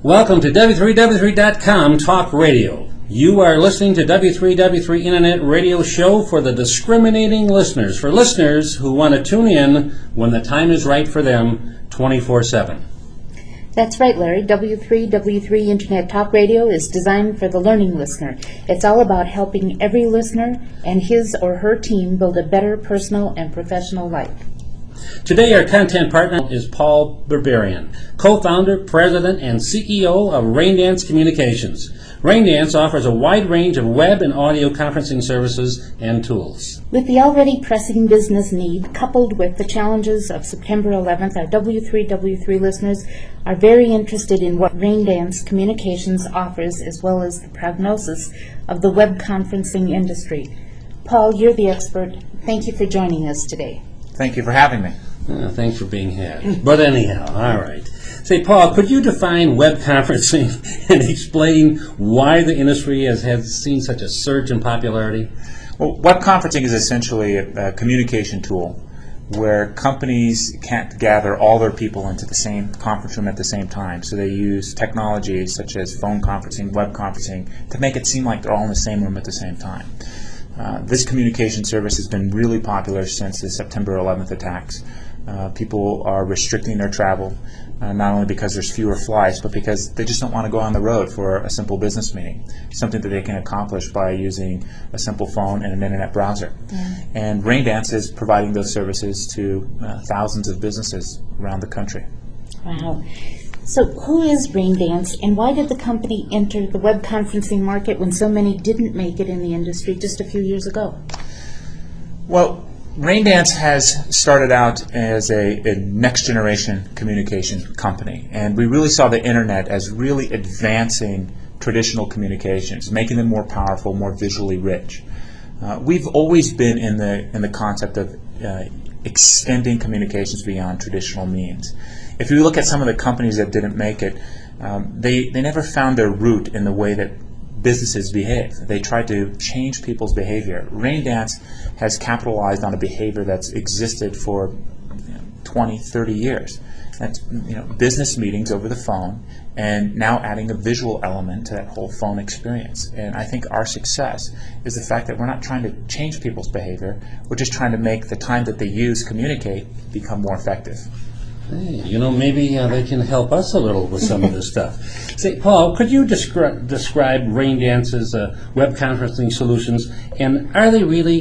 Welcome to W3W3.com Talk Radio. You are listening to W3W3 Internet Radio Show for the discriminating listeners, for listeners who want to tune in when the time is right for them 24/7. That's right, Larry. W3W3 Internet Talk Radio is designed for the learning listener. It's all about helping every listener and his or her team build a better personal and professional life. Today our content partner is Paul Berberian, co-founder, president, and CEO of Raindance Communications. Raindance offers a wide range of web and audio conferencing services and tools. With the already pressing business need, coupled with the challenges of September 11th, our W3W3 listeners are very interested in what Raindance Communications offers, as well as the prognosis of the web conferencing industry. Paul, you're the expert. Thank you for joining us today. Thank you for having me. Thanks for being here. But anyhow, all right. Say, Paul, could you define web conferencing and explain why the industry has seen such a surge in popularity? Well, web conferencing is essentially a communication tool where companies can't gather all their people into the same conference room at the same time. So they use technologies such as phone conferencing, web conferencing, to make it seem like they're all in the same room at the same time. This communication service has been really popular since the September 11th attacks. People are restricting their travel, not only because there's fewer flights, but because they just don't want to go on the road for a simple business meeting, something that they can accomplish by using a simple phone and an internet browser. Yeah. And Raindance is providing those services to thousands of businesses around the country. Wow. So who is Raindance, and why did the company enter the web conferencing market when so many didn't make it in the industry just a few years ago? Well, Raindance has started out as a next-generation communication company, and we really saw the internet as really advancing traditional communications, making them more powerful, more visually rich. We've always been in the concept of extending communications beyond traditional means. If you look at some of the companies that didn't make it, they never found their root in the way that businesses behave. They tried to change people's behavior. Raindance has capitalized on a behavior that's existed for 20, 30 years. That's business meetings over the phone, and now adding a visual element to that whole phone experience. And I think our success is the fact that we're not trying to change people's behavior, we're just trying to make the time that they use communicate become more effective. Hey, maybe they can help us a little with some of this stuff. Say, Paul, could you describe Raindance's web conferencing solutions, and are they really,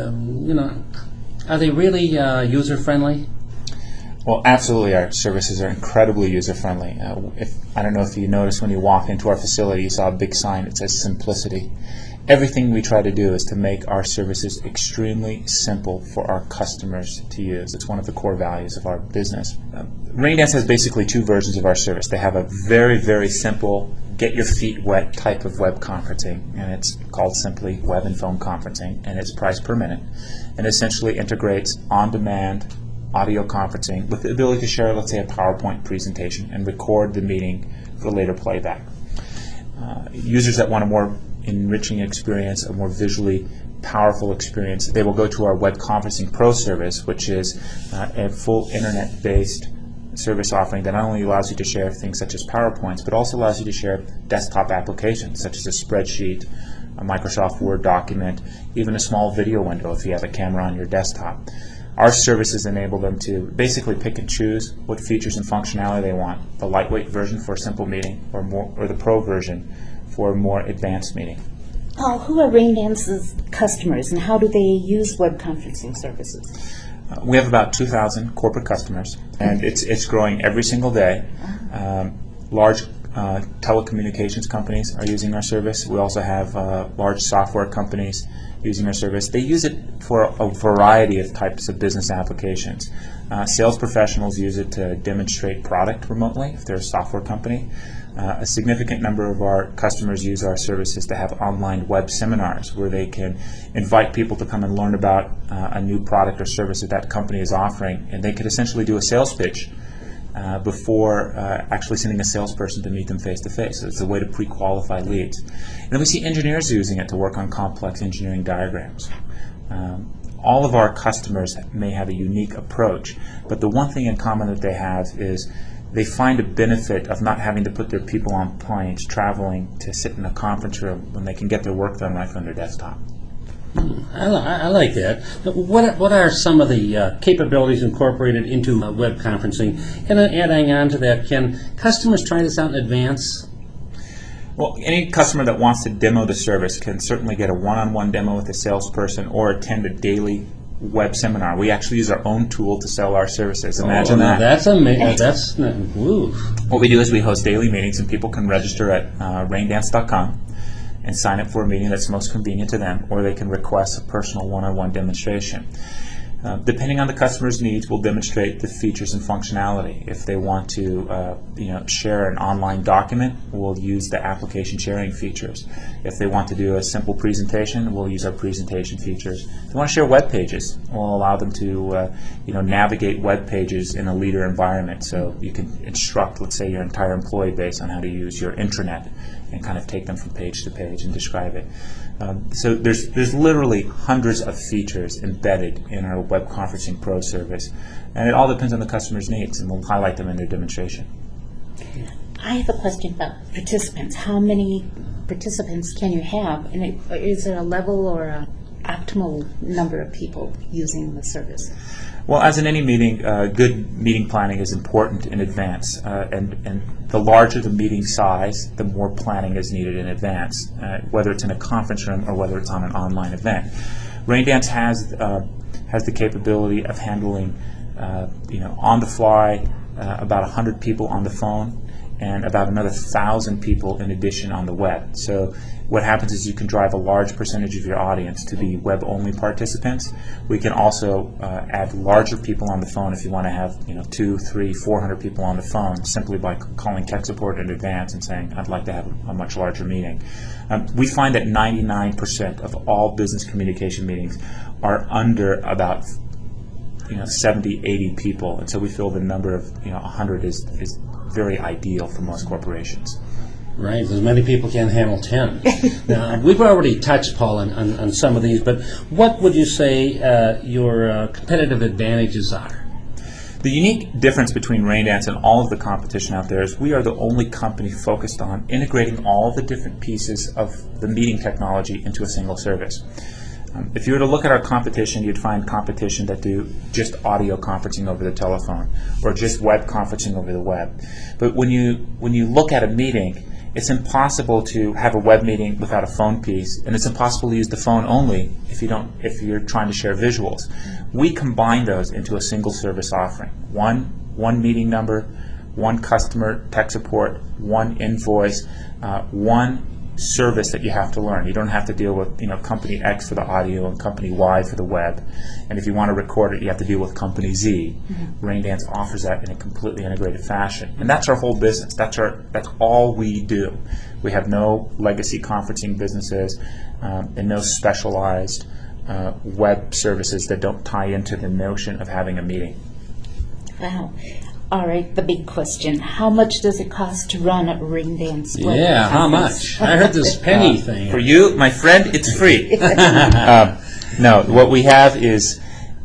user-friendly? Well, absolutely. Our services are incredibly user-friendly. I don't know if you noticed when you walked into our facility, you saw a big sign that says simplicity. Everything we try to do is to make our services extremely simple for our customers to use. It's one of the core values of our business. Raindance has basically two versions of our service. They have a very, very simple, get your feet wet type of web conferencing, and it's called simply web and phone conferencing, and it's priced per minute, and essentially integrates on-demand audio conferencing with the ability to share, let's say, a PowerPoint presentation and record the meeting for later playback. Users that want a more enriching experience, a more visually powerful experience, they will go to our Web Conferencing Pro service, which is a full internet-based service offering that not only allows you to share things such as PowerPoints, but also allows you to share desktop applications such as a spreadsheet, a Microsoft Word document, even a small video window if you have a camera on your desktop. Our services enable them to basically pick and choose what features and functionality they want, the lightweight version for a simple meeting or the Pro version for a more advanced meeting. Paul, who are Raindance's customers, and how do they use web conferencing services? We have about 2,000 corporate customers, and it's growing every single day. Large telecommunications companies are using our service. We also have large software companies using our service. They use it for a variety of types of business applications. Sales professionals use it to demonstrate product remotely if they're a software company. A significant number of our customers use our services to have online web seminars where they can invite people to come and learn about a new product or service that that company is offering, and they could essentially do a sales pitch before actually sending a salesperson to meet them face-to-face. So it's a way to pre-qualify leads. And then we see engineers using it to work on complex engineering diagrams. All of our customers may have a unique approach, but the one thing in common that they have is they find a benefit of not having to put their people on planes, traveling to sit in a conference room when they can get their work done right from their desktop. I like that. What are some of the capabilities incorporated into web conferencing? And adding on to that, can customers try this out in advance? Well, any customer that wants to demo the service can certainly get a one-on-one demo with a salesperson or attend a daily web seminar. We actually use our own tool to sell our services. Imagine that. That's amazing. Woo. What we do is we host daily meetings, and people can register at raindance.com and sign up for a meeting that's most convenient to them, or they can request a personal one-on-one demonstration. Depending on the customer's needs, we'll demonstrate the features and functionality. If they want to share an online document, we'll use the application sharing features. If they want to do a simple presentation, we'll use our presentation features. If they want to share web pages, we'll allow them to navigate web pages in a leader environment. So you can instruct, let's say, your entire employee base on how to use your intranet and kind of take them from page to page and describe it. So there's literally hundreds of features embedded in our Web Conferencing Pro service, and it all depends on the customer's needs, and we'll highlight them in their demonstration. I have a question about participants. How many participants can you have? And is there a level or an optimal number of people using the service? Well, as in any meeting, good meeting planning is important in advance, and the larger the meeting size, the more planning is needed in advance, whether it's in a conference room or whether it's on an online event. Raindance has the capability of handling, on the fly, about 100 people on the phone, and about another 1,000 people in addition on the web. So what happens is you can drive a large percentage of your audience to be web-only participants. We can also add larger people on the phone if you want to have 200, 300, 400 people on the phone simply by calling tech support in advance and saying, I'd like to have a much larger meeting. We find that 99% of all business communication meetings are under about 70, 80 people, and so we feel the number of 100 is very ideal for most corporations. Right, as many people can handle 10. Now, we've already touched, Paul, on some of these, but what would you say your competitive advantages are? The unique difference between Raindance and all of the competition out there is we are the only company focused on integrating all of the different pieces of the meeting technology into a single service. If you were to look at our competition, you'd find competition that do just audio conferencing over the telephone or just web conferencing over the web. But when you look at a meeting, it's impossible to have a web meeting without a phone piece, and it's impossible to use the phone only if you're trying to share visuals. We combine those into a single service offering. One meeting number, one customer tech support, one invoice, one service that you have to learn. You don't have to deal with company X for the audio and company Y for the web, and if you want to record it, you have to deal with company Z. Raindance offers that in a completely integrated fashion, and that's our whole business. That's all we do. We have no legacy conferencing businesses and no specialized web services that don't tie into the notion of having a meeting. Wow. All right, the big question. How much does it cost to run a Raindance web Yeah, how conference? much? I heard this penny thing. For you, my friend, it's free. No, what we have is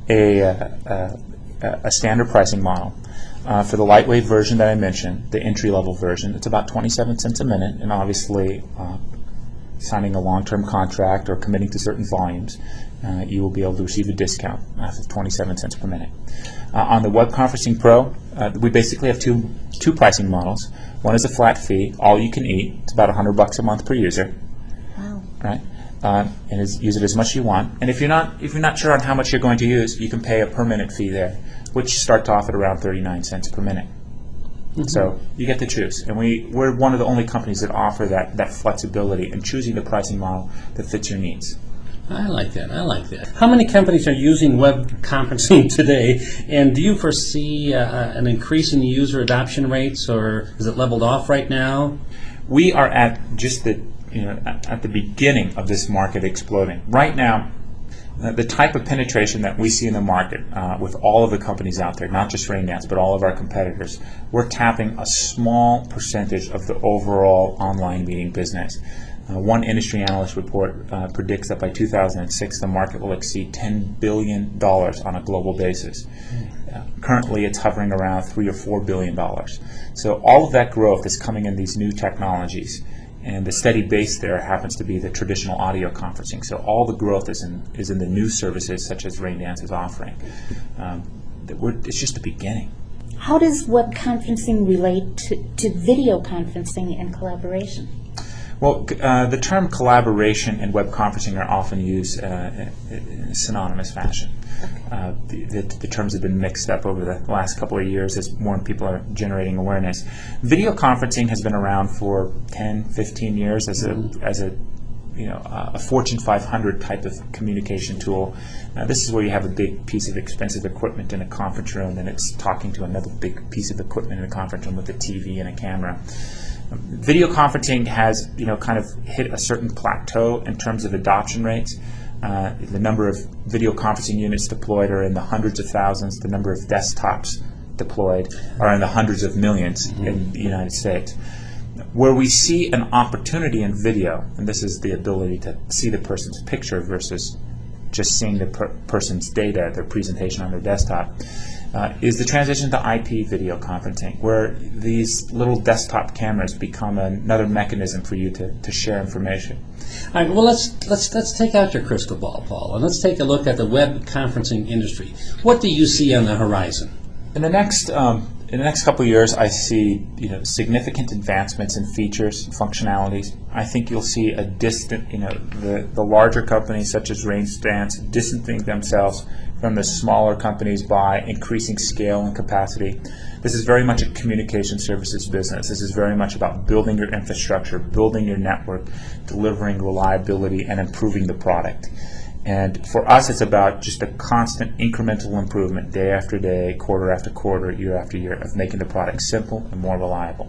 a standard pricing model. For the lightweight version that I mentioned, the entry-level version, it's about 27 cents a minute, and obviously signing a long-term contract or committing to certain volumes, you will be able to receive a discount of 27 cents per minute. On the Web Conferencing Pro, we basically have two pricing models. One is a flat fee, all you can eat. It's about $100 a month per user. Wow. Right? And use it as much as you want. And if you're not sure on how much you're going to use, you can pay a per minute fee there, which starts off at around 39 cents per minute. So you get to choose, and we're one of the only companies that offer that flexibility in choosing the pricing model that fits your needs. I like that. How many companies are using web conferencing today, and do you foresee an increase in the user adoption rates, or is it leveled off right now? We are at just at the beginning of this market exploding. Right now, the type of penetration that we see in the market with all of the companies out there, not just Raindance, but all of our competitors, we're tapping a small percentage of the overall online meeting business. One industry analyst report predicts that by 2006, the market will exceed $10 billion on a global basis. Currently, it's hovering around $3 or $4 billion. So all of that growth is coming in these new technologies, and the steady base there happens to be the traditional audio conferencing. So all the growth is in the new services such as Raindance is offering. It's just the beginning. How does web conferencing relate to video conferencing and collaboration? Well, the term collaboration and web conferencing are often used in a synonymous fashion. The terms have been mixed up over the last couple of years as more people are generating awareness. Video conferencing has been around for 10, 15 years as a Fortune 500 type of communication tool. This is where you have a big piece of expensive equipment in a conference room, and it's talking to another big piece of equipment in a conference room with a TV and a camera. Video conferencing has, kind of hit a certain plateau in terms of adoption rates. The number of video conferencing units deployed are in the hundreds of thousands. The number of desktops deployed are in the hundreds of millions in the United States. Where we see an opportunity in video, and this is the ability to see the person's picture versus just seeing the person's data, their presentation on their desktop, is the transition to IP video conferencing, where these little desktop cameras become another mechanism for you to share information. All right, well, let's take out your crystal ball, Paul, and let's take a look at the web conferencing industry. What do you see on the horizon? In the next couple of years, I see significant advancements in features and functionalities. I think you'll see a the larger companies such as Raindance distancing themselves from the smaller companies by increasing scale and capacity. This is very much a communication services business. This is very much about building your infrastructure, building your network, delivering reliability, and improving the product. And for us, it's about just a constant incremental improvement, day after day, quarter after quarter, year after year, of making the product simple and more reliable.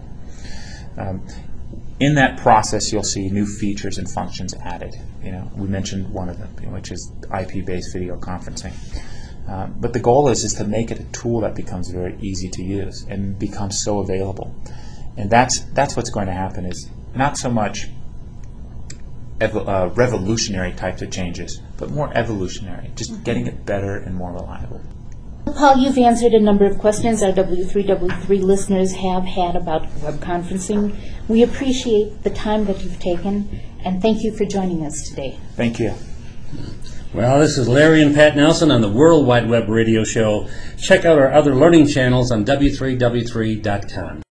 In that process, you'll see new features and functions added. We mentioned one of them, which is IP-based video conferencing. But the goal is to make it a tool that becomes very easy to use and becomes so available. And that's what's going to happen, is not so much revolutionary types of changes, but more evolutionary, just getting it better and more reliable. Paul, you've answered a number of questions our W3W3 listeners have had about web conferencing. We appreciate the time that you've taken, and thank you for joining us today. Thank you. Well, this is Larry and Pat Nelson on the World Wide Web Radio Show. Check out our other learning channels on W3W3.com.